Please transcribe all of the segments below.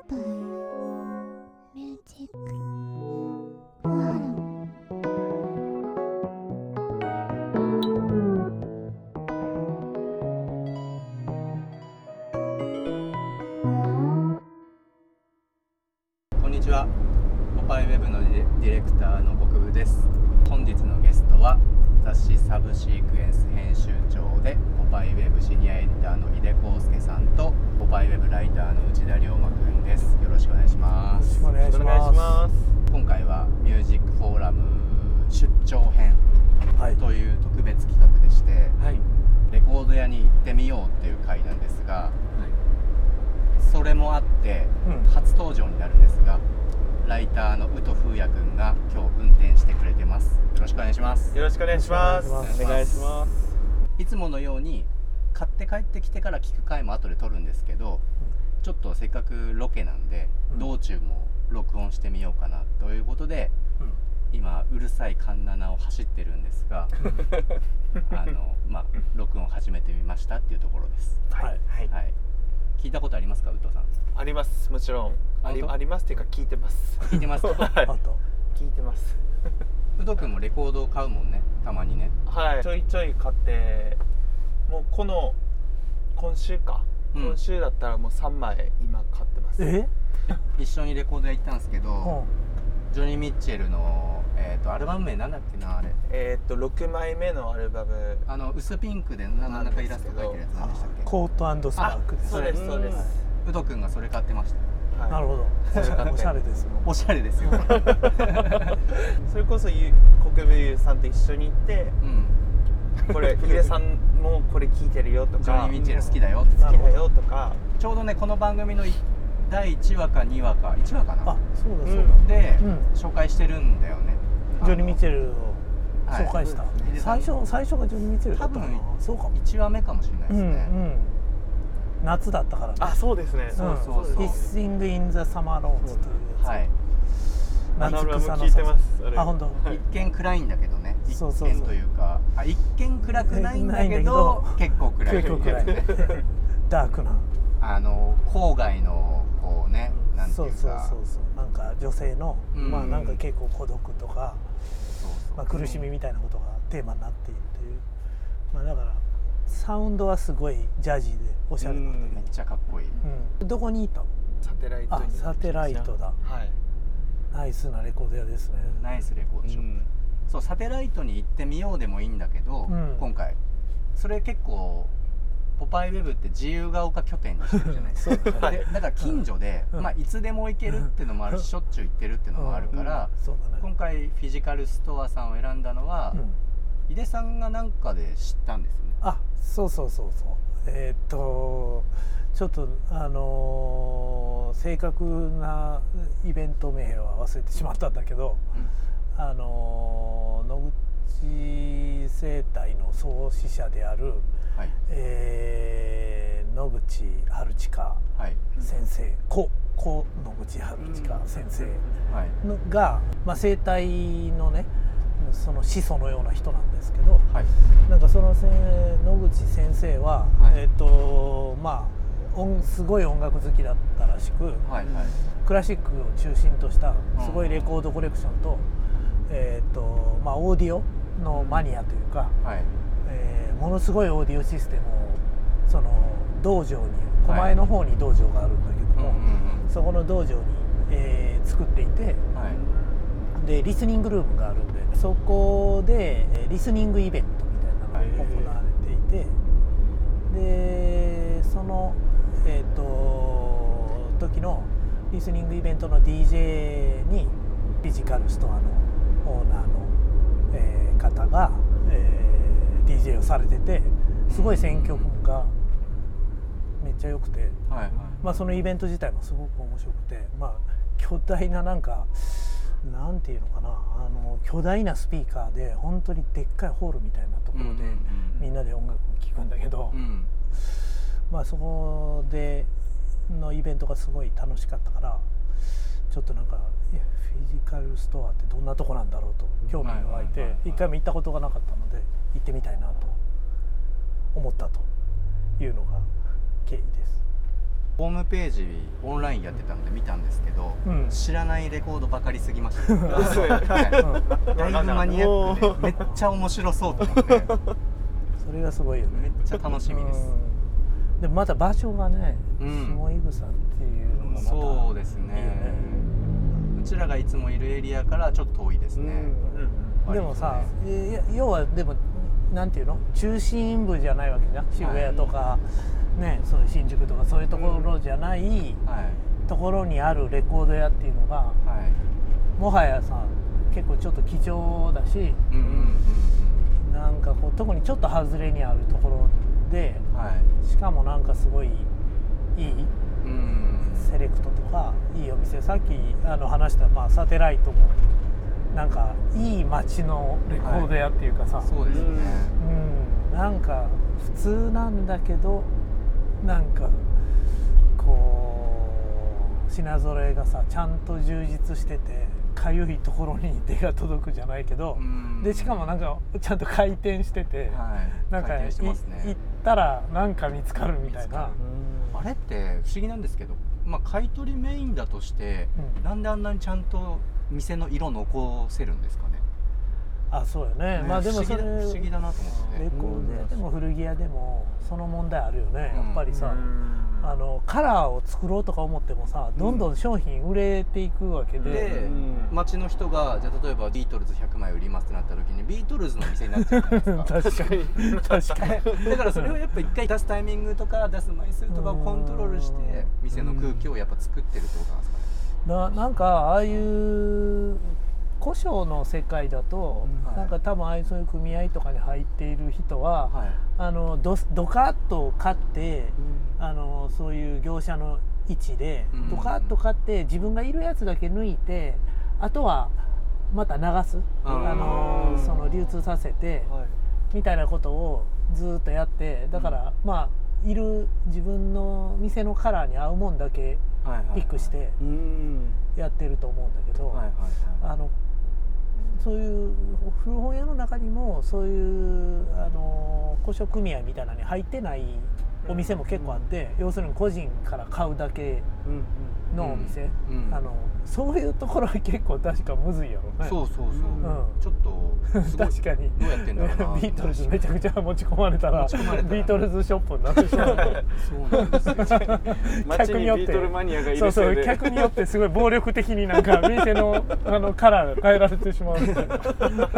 by Music Forum。 こんにちは。ポパイウェブのディレクターの国分です。本日のゲストは雑誌サブシークエンス編集長でポパイウェブシニアエディターの井出康介さんとポパイウェブライターの内田龍馬くんです。よろしくお願いします。 よろしくお願いします。 今回はミュージックフォーラム出張編という特別企画でして、 はい、 レコード屋に行ってみようっていう回なんですが、それもあって、初登場になるんですが、ライターの宇都風也くんが今日運転してくれてます。よろしくお願いします。 よろしくお願いします。お願いします。 いつものように買って帰ってきてから聞く回も後で撮るんですけど、ちょっとせっかくロケなんで、道中も録音してみようかなということで、今うるさい環七を走ってるんですが録音始めてみましたっていうところです。 はい、 聞いたことありますか、宇都さん？ あります。もちろんありますっていうか聞いてます。 聞いてますか？ はい、聞いてます。 宇都くんもレコードを買うもんね、たまにね。 はい、ちょいちょい買って、もう今週だったらもう3枚今買ってます。 一緒にレコード屋行ったんですけど、ジョニー・ミッチェルのアルバム名なんだっけな、あれ。 6枚目のアルバム。 薄ピンクで真ん中イラスト描いてるやつなんでしたっけ？ コート&スパークです。 そうです、そうです。 宇都くんがそれ買ってました。 なるほど。おしゃれですもん。 おしゃれですよ。 それこそ国分さんと一緒に行って、これ井出さんもこれ聞いてるよとか、 ジョニー・ミッチェル好きだよとか、 ちょうどねこの番組の第1話か2話か1話かな。 そうだそうだ。 で紹介してるんだよね。 ジョニー・ミッチェルを紹介した。最初がジョニー・ミッチェルだったかな。そうかも。 1話目かもしれないですね。 夏だったからね。 そうですね。 そう。 Hissing in the Summer Lawns というやつ。はい。 夏草の聞いてます。 本当。 一見暗いんだけどね。一見というか、一見暗くないんだけど結構暗い。 結構暗い。ダークな。 郊外のこうね、なんていうか。そう。 なんか女性のなんか結構孤独とか、苦しみみたいなことがテーマになっているという。だから。サウンドはすごいジャジーでおしゃれなんだけど、 めっちゃかっこいい。 どこにいたの？ サテライトに。 サテライトだ。はい。ナイスなレコード屋ですね。 ナイスレコードショップ。そう、サテライトに行ってみようでもいいんだけど、今回それ結構ポパイウェブって自由が丘拠点にしてるじゃないですか。で、だから近所でいつでも行けるっていうのもあるし、しょっちゅう行ってるっていうのもあるから、今回フィジカルストアさんを選んだのは。井出さんがなんかで知ったんですよね。 そうちょっと正確なイベント名は忘れてしまったんだけど、野口生態の創始者である、野口春近先生、野口春近先生が、生態のねその始祖のような人なんですけど、なんかその野口先生は、すごい音楽好きだったらしく、クラシックを中心としたすごいレコードコレクションと、オーディオのマニアというか、ものすごいオーディオシステムをその道場に狛江の方に道場があるんだけども、そこの道場に、作っていて、でリスニングルームがあるんで、そこでリスニングイベントみたいなのが行われていて、でその時のリスニングイベントの DJ にフィジカルストアのオーナーの、方が、DJ をされてて、すごい選曲がめっちゃ良くて、そのイベント自体もすごく面白くて、巨大ななんていうのかな、巨大なスピーカーで本当にでっかいホールみたいなところでみんなで音楽を聴くんだけど、そこでのイベントがすごい楽しかったから、ちょっとなんかフィジカルストアってどんなとこなんだろうと興味が湧いて、一回も行ったことがなかったので行ってみたいなと思ったというのが経緯です。 ホームページオンラインやってたので見たんですけど、知らないレコードばかりすぎました、ねだいぶマニアックでめっちゃ面白そうと思ってそれがすごいよね。 めっちゃ楽しみです。 でもまた場所がね、下井草っていうのがまたそうですね。うちらがいつもいるエリアからちょっと遠いですね。 でもさ、要はでもなんていうの、中心部じゃないわけじゃん。渋谷とか、ね、そういう新宿とかそういうところじゃないところにあるレコード屋っていうのが、もはやさ結構ちょっと貴重だし、なんかこう特にちょっと外れにあるところで、しかもなんかすごいいいセレクトとかいいお店、さっき話した、サテライトもなんかいい街のレコード屋っていうかさ、 そうですね、 なんか普通なんだけどなんかこう品揃えがさちゃんと充実してて、かゆいところに手が届くじゃないけど、でしかもなんかちゃんと回転してて、なんか行ったらなんか見つかるみたいな。 あれって不思議なんですけど、買い取りメインだとして、なんであんなにちゃんと店の色残せるんですかね。 そうよね。でもそれ不思議だなと思って。 レコード屋でも古着屋でもその問題あるよね。やっぱりさ、カラーを作ろうとか思ってもさ、どんどん商品売れていくわけで、 街の人がじゃあ例えばビートルズ100枚売りますってなった時にビートルズの店になっちゃうじゃないですか。確かにだからそれをやっぱ一回出すタイミングとか出す枚数とかをコントロールして店の空気をやっぱ作ってるってことなんですかね。 なんかああいう古書の世界だと、なんか多分そういう組合とかに入っている人は、ドカッと買って、そういう業者の位置でドカッと買って自分がいるやつだけ抜いて、あとはまた流す、その流通させて、みたいなことをずっとやって、だからいる自分の店のカラーに合うもんだけピックしてやってると思うんだけど、そういう古本屋の中にもそういう古書組合みたいなのに入ってないお店も結構あって、要するに個人から買うだけのお店、そういうところは結構確かむずいやろね。 そう、ちょっと確かにどうやってんだろうな。 ビートルズめちゃくちゃ持ち込まれたらビートルズショップになってしまう。 そうなんですよ。 街にビートルマニアがいるせいで、 客によってすごい暴力的になんか店のカラーが変えられてしまうみたいな。い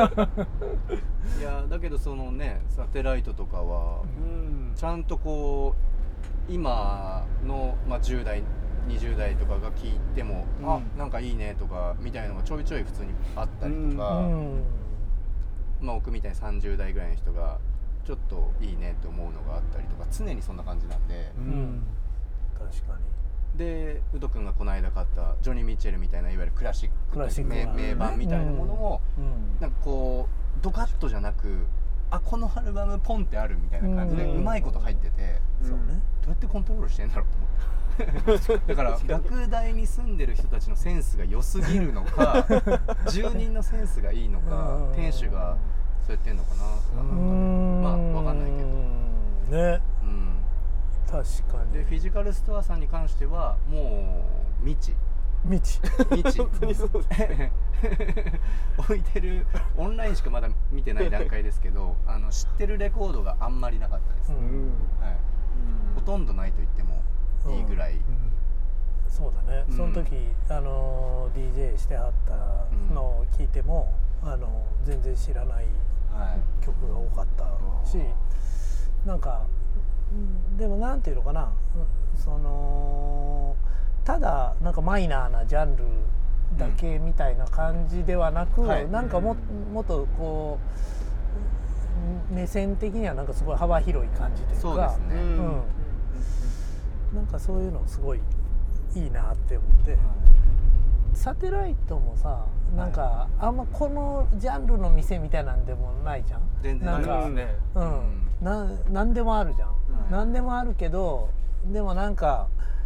やだけどそのねサテライトとかはちゃんとこう今の10代20代とかが聞いても、なんかいいねとかみたいなのがちょいちょい普通にあったりとか、僕みたいに30代ぐらいの人がちょっといいねって思うのがあったりとか、常にそんな感じなんで、 確かに。 でウド君がこの間買ったジョニー・ミッチェルみたいないわゆるクラシック名盤みたいなものも、なんかこうドカッとじゃなく、このアルバムポンってあるみたいな感じでうまいこと入ってて、どうやってコントロールしてんだろうと思って。だから学大に住んでる人たちのセンスが良すぎるのか住人のセンスがいいのか、店主がそうやってんのかなとか、分かんないけどね、確かに。 でフィジカルストアさんに関してはもう未知本当にそうですね。 置いてるオンラインしかまだ見てない段階ですけど知ってるレコードがあんまりなかったですね、ほとんどないと言ってもいいぐらい、 そうだね、その時DJ してはったのを聞いても全然知らない曲が多かったし、なんかでもなんていうのかな、ただなんかマイナーなジャンルだけみたいな感じではなく、なんかもっとこう目線的にはなんかすごい幅広い感じというか、 そうですね、 なんかそういうのすごいいいなって思って、サテライトもさ、なんかあんまこのジャンルの店みたいなんでもないじゃん。 全然ないですね。 なんでもあるじゃん。なんでもあるけど、でもなんか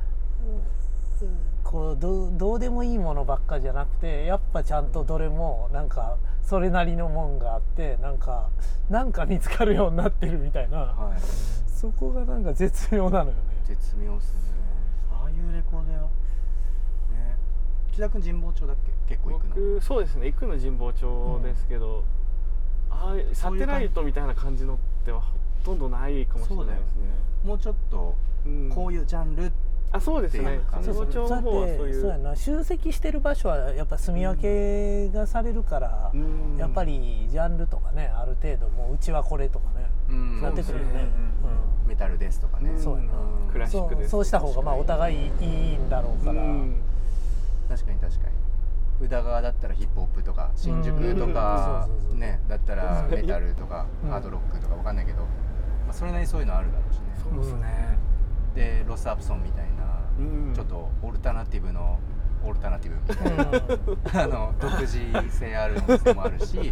こうどうでもいいものばっかじゃなくて、やっぱちゃんとどれもなんかそれなりのもんがあって、なんか見つかるようになってるみたいな、そこがなんか絶妙なのよね。 絶妙っすね。 いうレコード屋ね。 木田君神保町だっけ、結構行くの？ 僕そうですね、行くの神保町ですけど、サテライトみたいな感じのってはほとんどないかもしれないですね。 もうちょっとこういうジャンルそうですね、神保町の方はそういう、 そうやな、集積してる場所はやっぱ住み分けがされるから、やっぱりジャンルとかね、ある程度もううちはこれとかね、なってくるよね。 メタルですとかね。 そうやな、 クラシックです。 そうした方がまあお互いいいんだろうから。 確かに確かに。宇田川だったらヒップホップとか、新宿とかねだったらメタルとかハードロックとかわかんないけど、まあそれなりにそういうのあるだろうしね。 そうですね。 でロスアプソンみたいなちょっとオルタナティブのオルタナティブみたいな独自性あるお店もあるし、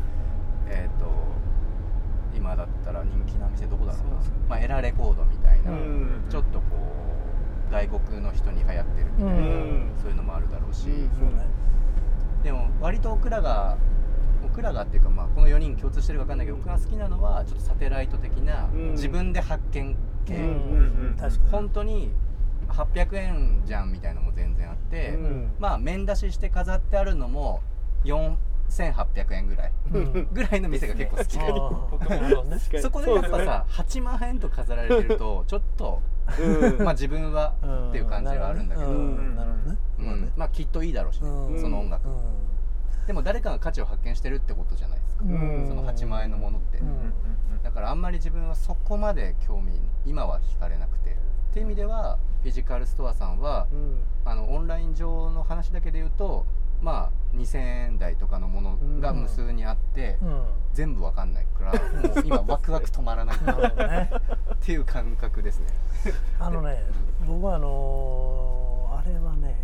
今だったら人気な店どこだろうな、まあエラレコードみたいなちょっとこう外国の人に流行ってるみたいなそういうのもあるだろうし、でも割と僕らがっていうか、まあこの4人共通してるか分かんないけど、僕が好きなのはちょっとサテライト的な自分で発見系、本当に800円じゃんみたいなのも全然あって、まあ面出しして飾ってあるのも4800円ぐらいの店が結構好きで、そこでやっぱさ8万円と飾られてるとちょっとまあ自分はっていう感じはあるんだけど、まあきっといいだろうしね、その音楽。でも誰かが価値を発見してるってことじゃないですか、その8万円のものって。だからあんまり自分はそこまで今は惹かれなくて、っていう意味ではフィジカルストアさんは、オンライン上の話だけで言うとまあ2000円台とかのものが無数にあって、全部わかんないからもう今ワクワク止まらないっていう感覚ですね。 僕はあれはね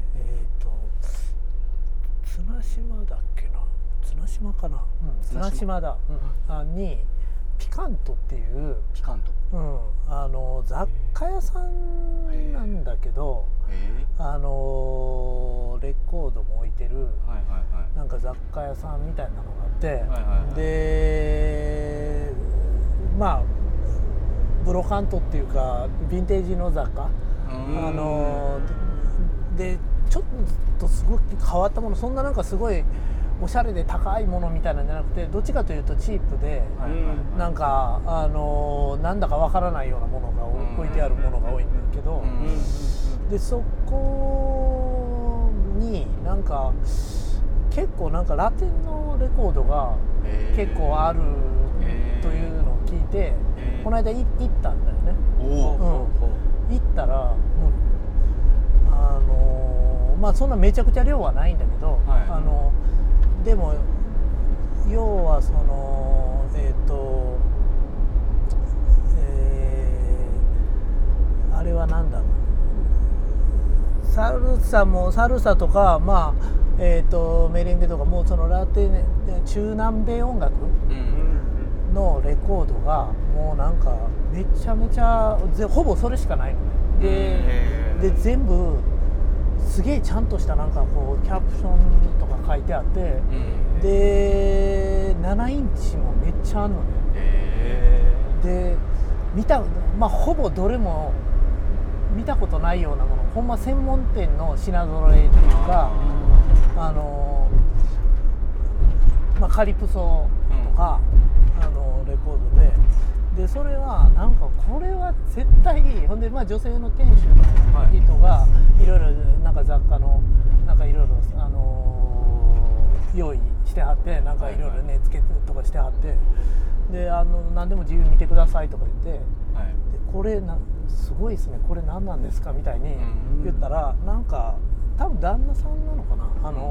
綱島だっけな、綱島かな、綱島だ、にピカントっていうピカント、 雑貨屋さんなんだけど、レコードも置いてるなんか雑貨屋さんみたいなのがあって、でまあブロカントっていうかヴィンテージの雑貨、でちょっとすごく変わったもの、そんななんかすごいおしゃれで高いものみたいなんじゃなくて、どっちかというとチープで、なんかなんだかわからないようなものが置いてあるものが多いんだけど、でそこになんか結構なんかラテンのレコードが結構あるというのを聞いて、この間行ったんだよね。行ったらもうまあそんなめちゃくちゃ量はないんだけど、でも要はそのあれはなんだろう、サルサとか、まあメレンゲとか、もうそのラテン中南米音楽のレコードがもうなんかめちゃめちゃほぼそれしかないのね。で全部すげえちゃんとしたなんかこうキャプションとか書いてあって、で7インチもめっちゃあるのね。でまあほぼどれも見たことないようなもの、ほんま専門店の品揃えっていうか、まあ、カリプソとか、レコードでそれはなんかこれは絶対いい。ほんでまあ女性の店主の人がいろいろなんか雑貨のなんかいろいろ用意してはって、なんかいろいろ値付けとかしてはって、で何でも自由に見てくださいとか言って、でこれすごいですね、これ何なんですかみたいに言ったら、なんか多分旦那さんなのかな、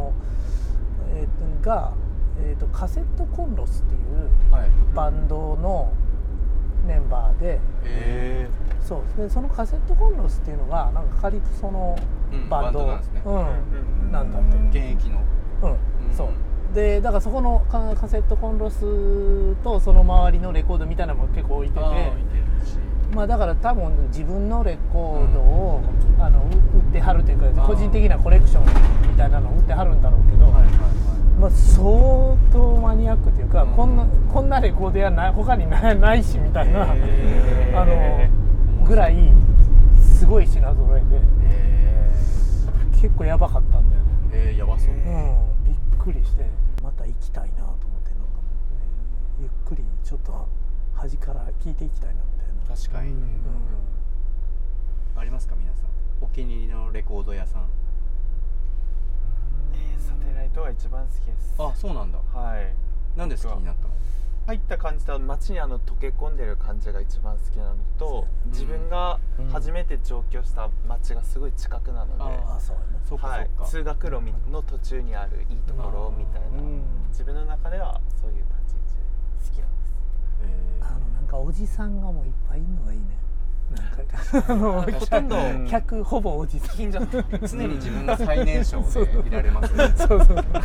カセットコンロスっていうバンドのメンバーで、そうでそのカセットコンロスっていうのがなんかカリプソのバンドなんだって、 現役の、 そうでだからそこのカセットコンロスとその周りのレコードみたいなのも結構置いてて、まあだから多分自分のレコードを売ってはるというか、個人的なコレクションみたいなのを売ってはるんだろうけど、まあ相当マニアックというか、こんなレコードや他にないしみたいなぐらいすごい品揃えで。 結構やばかったんだよね。 やばそう。 びっくりしてまた行きたいなと思って、なんか、ゆっくりちょっと端から聞いていきたいなみたいな。 確かに、ありますか皆さん、お気に入りのレコード屋さん？ サテライトが一番好きです。 あ、そうなんだ。 はい。 なんで好きになったの？ 入った感じと街に溶け込んでる感じが一番好きなのと、自分が初めて上京した街がすごい近くなので、 そうかそうか、 通学路の途中にあるいいところみたいな、自分の中ではそういう立ち位置好きなんです。 なんかおじさんがもういっぱいいるのがいいね。なんかほとんど客ほぼおじさん、 常に自分が最年少でいられますね。 そう確か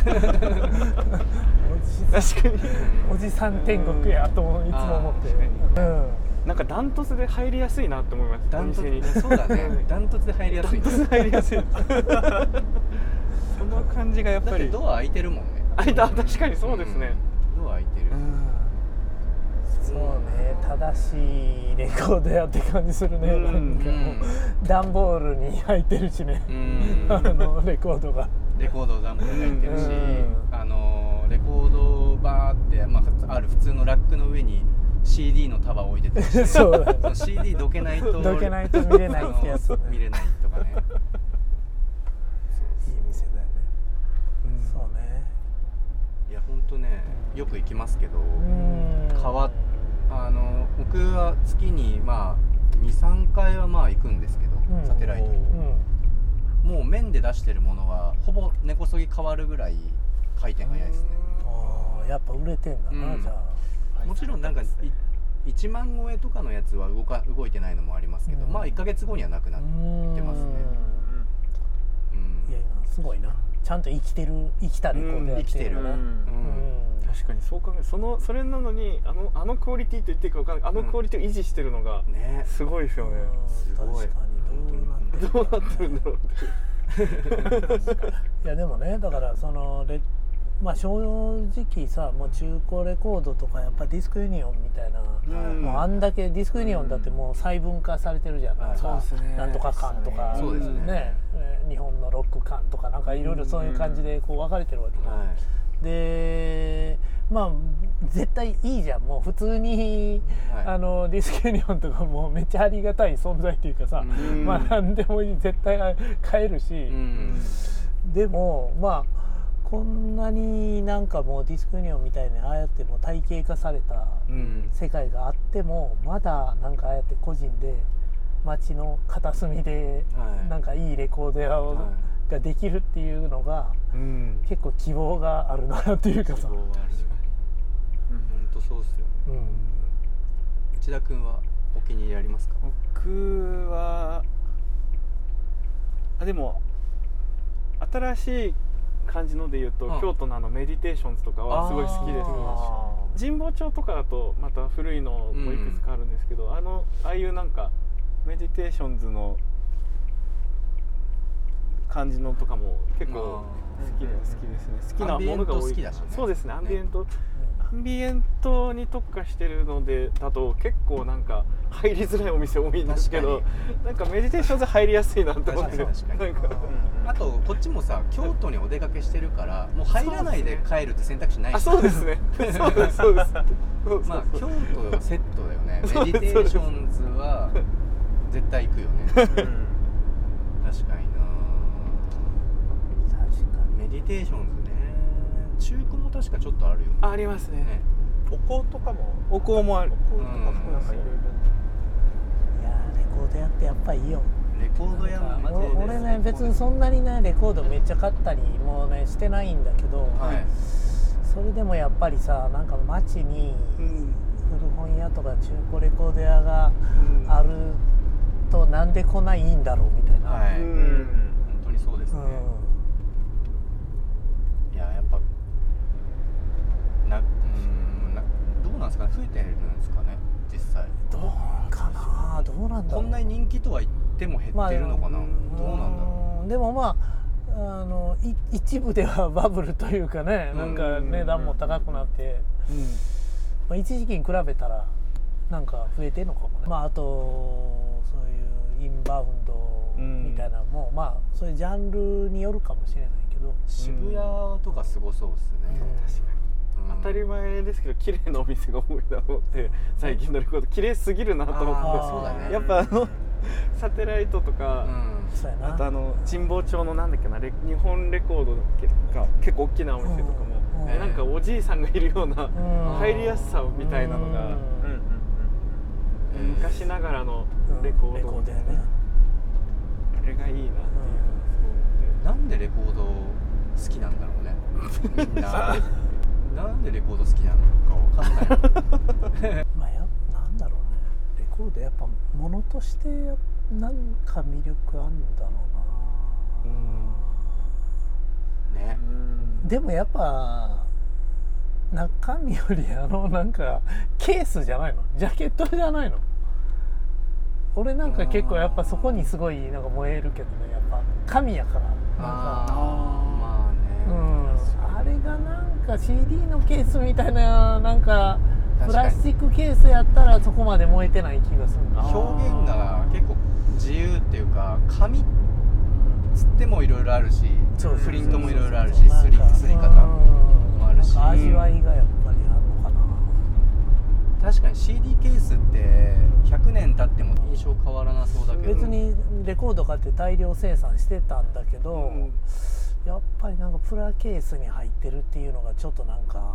におじさん天国やといつも思って、 なんかダントツで入りやすいなって思います。 ダントツ、そうだね。ダントツで入りやすい。 入りやすい。その感じがやっぱり。 ドア開いてるもんね。 開いた、確かにそうですね。 ドア開いてる。 そうね、正しいレコードやって感じするね。なんかもう段ボールに入ってるしね。レコードが。 レコード段ボールに入ってるし、レコードバーって、ある普通のラックの上に CD の束置いてて、そうだね。CD どけないと見れないってやつ。 見れないとかね。 いい店だよね。そうね。 いや本当ね、よく行きますけど、僕は月に2,3 回は行くんですけど、サテライトに、もう面で出してるものはほぼ根こそぎ変わるぐらい回転早いですね。 やっぱ売れてんだな、じゃあ。 もちろんなんか1万超えとかのやつは動いてないのもありますけど、1ヶ月後にはなくなってますね。 いやすごいな、ちゃんと生きたレコードやってるな。 確かにそう考える、それなのにあのクオリティと言っていいか分からない、あのクオリティを維持してるのがすごいですよね。 すごい。 確かにどうなってるんだろうって。 いやでもね、だから正直さ、もう中古レコードとかやっぱディスクユニオンみたいな、もうあんだけディスクユニオンだってもう細分化されてるじゃないですか。なんとか館とかね、日本のロック館とかなんかいろいろそういう感じでこう分かれてるわけで、絶対いいじゃん、もう普通にディスクユニオンとかもめっちゃありがたい存在っていうかさ、何でもいい、絶対買えるし、でもこんなになんかもうディスクユニオンみたいにああやってもう体系化された世界があっても、まだなんかああやって個人で街の片隅でなんかいいレコード屋ができるっていうのが結構希望があるなっていうかさ。 希望がある。本当そうっすよね。内田君はお気に入りありますか？ 僕はでも新しい感じので言うと、京都のメディテーションズとかはすごい好きです。神保町とかだとまた古いのもいくつかあるんですけど、ああいうなんかメディテーションズの感じのとかも結構好きですね。好きなものが多い。そうですね。アンビエントに特化してるのでだと結構なんか入りづらいお店多いんですけど、なんかメディテーションで入りやすいなって思ってる。 あとこっちもさ、京都にお出かけしてるからもう入らないで帰るって選択肢ないし。 そうですね。そうですそうです。 京都はセットだよね。メディテーションズは絶対行くよね。確かにな。メディテーションズね。中古も確かちょっとあるよね。 ありますね。 お香とかも。 お香もある。 お香とかもなんかいろいろ。 いやレコード屋ってやっぱいいよ。 レコード屋はマジで。 俺ね、別にそんなにねレコードめっちゃ買ったりもうねしてないんだけど、それでもやっぱりさ、なんか街に古本屋とか中古レコード屋があるとなんでこんないいんだろうみたいな。 本当にそうですね。いややっぱどうなんですかね、増えてるんですかね実際。 どうかな、どうなんだろう。 こんなに人気とは言っても減ってるのかな、どうなんだろう。 でも一部ではバブルというかね、なんか値段も高くなって、一時期に比べたらなんか増えてるのかもね。あとそういうインバウンドみたいなのも、まあそういうジャンルによるかもしれないけど、 渋谷とかすごそうですね、 確かに、当たり前ですけど綺麗なお店が多いなと思って最近のレコード綺麗すぎるなと思って、 そうだね、 やっぱサテライトとか、 そうやな、 あと神保町のなんだっけな日本レコードだっけとか結構大きなお店とかも、なんかおじいさんがいるような入りやすさみたいなのが、昔ながらのレコードだよね、 あれがいいなっていう、 なんでレコード好きなんだろうねみんななんでレコード好きなのかわかんないまあなんだろうね、レコードやっぱ物としてなんか魅力あんだろうな、 ね、 でもやっぱ中身よりなんかケースじゃないの、ジャケットじゃないの。俺なんか結構やっぱそこにすごいなんか燃えるけどね、やっぱ紙やからなんかまあね、 あれがなんか CD のケースみたいな、なんかプラスチックケースやったらそこまで燃えてない気がする。 表現が結構自由っていうか、紙つってもいろいろあるし、プリントもいろいろあるし、すり方もあるし、 味わいがやっぱりあるのかな。 確かに CD ケースって100年経っても印象変わらなそうだけど、 別にレコード買って大量生産してたんだけど、やっぱりなんかプラケースに入ってるっていうのがちょっとなんか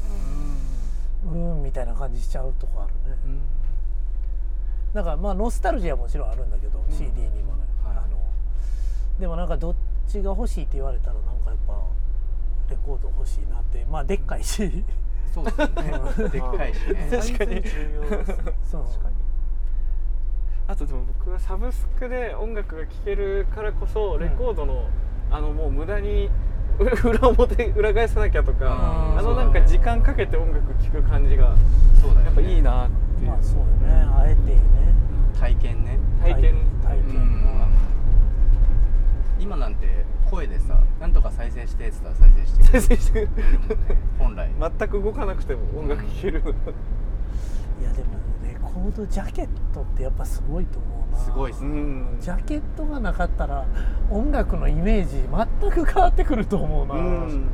みたいな感じしちゃうとこあるね。だからまあノスタルジーはもちろんあるんだけど、CD にもね、でもなんかどっちが欲しいって言われたらなんかやっぱレコード欲しいなって、まあでっかいし、 そうですねでっかいしね、 確かに重要ですね。 そう確かに。 あとでも僕はサブスクで音楽が聴けるからこそレコードの、もう無駄に裏返さなきゃとか、なんか時間かけて音楽聴く感じがやっぱいいなっていう。 まあそうよね、あえてね、 体験ね、 体験、 今なんて声でさ、なんとか再生してって言ったら再生してくれるもんね、本来全く動かなくても音楽聴ける、 いやでもレコードジャケットってやっぱすごいと思うな。 すごいっすね、 ジャケットがなかったら音楽のイメージ全く変わってくると思うな。 そうですね、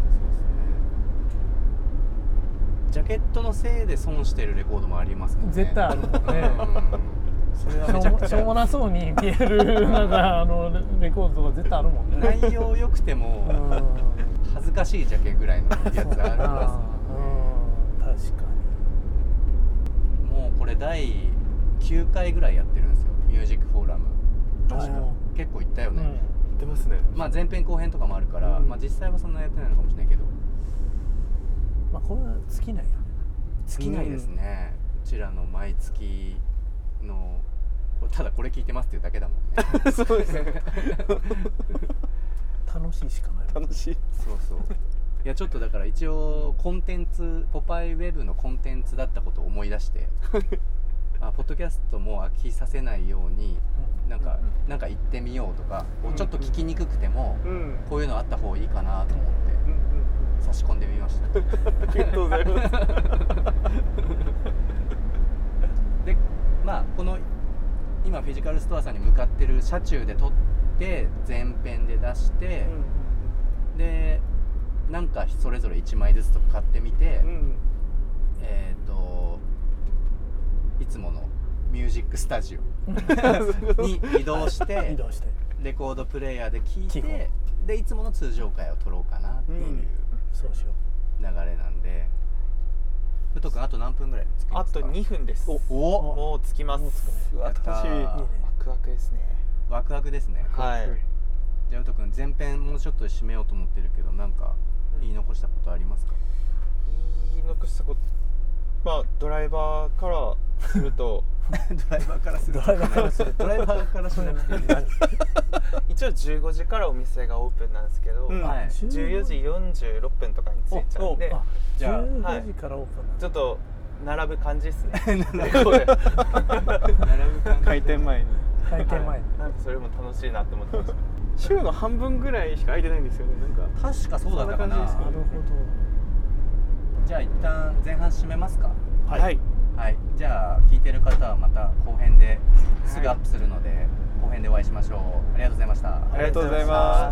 ジャケットのせいで損してるレコードもありますもんね。 絶対あるもんねそれはめちゃくちゃしょうもなそうに見えるなんかレコードとか絶対あるもんね。 内容良くても恥ずかしいジャケぐらいのやつありますもんね。 確かに。もうこれ第9回ぐらいやってるんですよ、ミュージックフォーラム。結構行ったよね、 出ますね。 まあ前編後編とかもあるから、まあ実際はそんなやってないのかもしれないけど、 まあこれは尽きないよね。 尽きないですね、うちらの毎月のただこれ聞いてますっていうだけだもんねそうですね楽しいしかない。 楽しい。 そういやちょっとだから一応コンテンツ、ポパイウェブのコンテンツだったことを思い出してポッドキャストも飽きさせないようになんか行ってみようとか、ちょっと聞きにくくてもこういうのあった方がいいかなと思って差し込んでみました。 ありがとうございますでまあこの今フィジカルストアさんに向かってる車中で撮って前編で出して、でなんかそれぞれ1枚ずつとか買ってみて、いつものミュージックスタジオに移動してレコードプレイヤーで聴いて、でいつもの通常回を撮ろうかなっていう流れなんで、ふとくんあと何分ぐらいで着きますか？ あと2分です。もう着きます。 やったー、 ワクワクですね。 ワクワクですね。 はい。 じゃあふとくん前編もうちょっとで締めようと思ってるけど、なんか言い残したことありますか？ 言い残したこと、まあドライバーからするとドライバーからするなくて何一応15時からお店がオープンなんですけど、14時46分とかに着いちゃうんで、 じゃあ15時からオープン、 ちょっと並ぶ感じですね開店前になんかそれも楽しいなと思ってました。 週の半分ぐらいしか空いてないんですよね。なんか確かそうだったかな。 なるほど。 じゃあ一旦前半締めますか。 はい、 じゃあ聞いてる方はまた後編ですぐアップするので、後辺でお会いしましょう。ありがとうございました。 ありがとうございます。